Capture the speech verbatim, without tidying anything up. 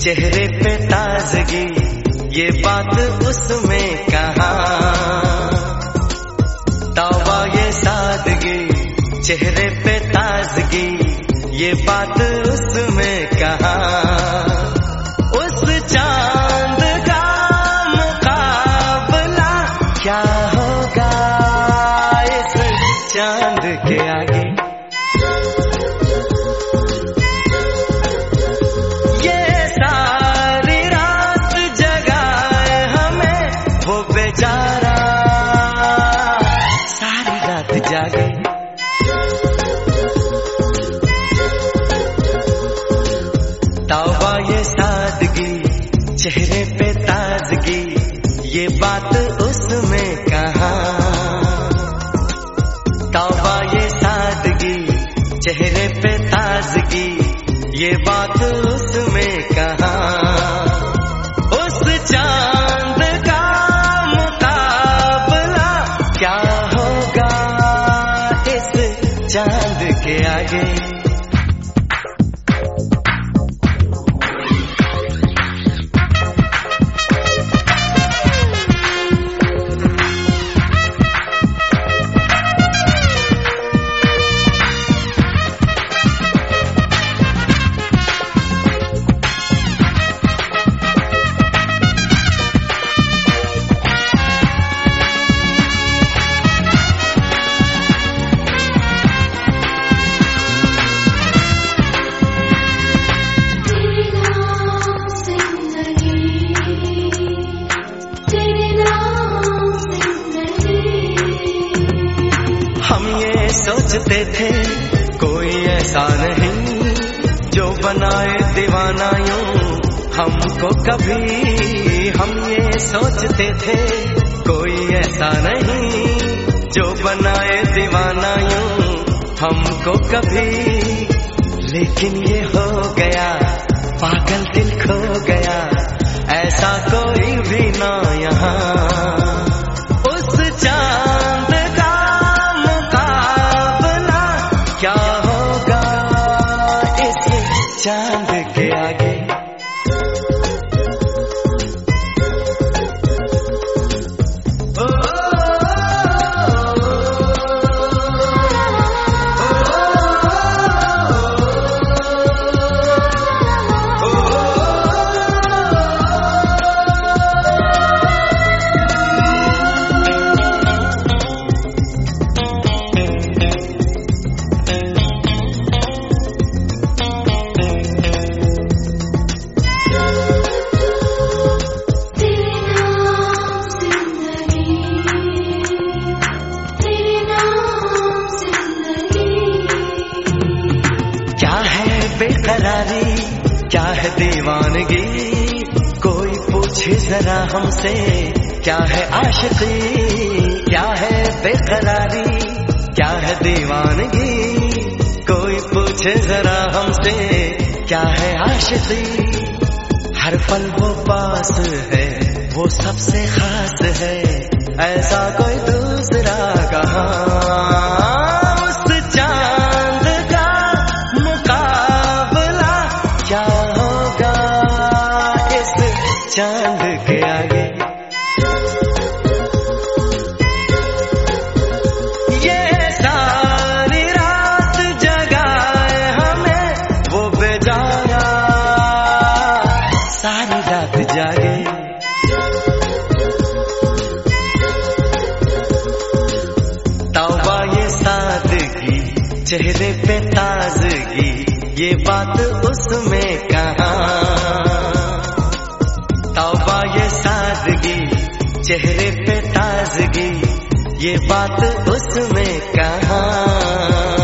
चेहरे पे ताजगी, ये बात उसमें कहाँ। तौबा ये सादगी, चेहरे पे ताजगी, ये बात उसमें कहाँ। उस चांद का मुकाबला क्या होगा इस चांद के आगे। ये सारी रात जगाए हमें वो बेचारा, सारी रात जागे। तौबा ये सादगी, चेहरे पे ताजगी, ये बात उसमें कहाँ। तौबा ये सादगी, चेहरे पे ताजगी, ये बात उसमें कहाँ। उस चांद का मुकाबला क्या होगा इस चांद के आगे। हम ये सोचते थे कोई ऐसा नहीं जो बनाए दीवाना यूं हमको कभी। हम ये सोचते थे कोई ऐसा नहीं जो बनाए दीवाना यूं हमको कभी। लेकिन ये हो गया, पागल दिल खो गया, ऐसा कोई भी ना यहाँ। उस चांद का मुकाबला क्या होगा इस चांद के आगे। बेकरारी क्या है दीवानगी, कोई पूछे जरा हमसे क्या है आशिकी। क्या है बेकरारी क्या है दीवानगी, कोई पूछे जरा हमसे क्या है आशिकी। हर पल वो पास है, वो सबसे खास है, ऐसा कोई दूसरा कहाँ। चांद के आगे ये सारी रात जगाए हमें वो बेचारा, सारी रात जागे। तौबा ये सादगी, चेहरे पे ताजगी, ये बात उसमें कहाँ। तौबा ये सादगी, चेहरे पे ताजगी, ये बात उसमें कहाँ।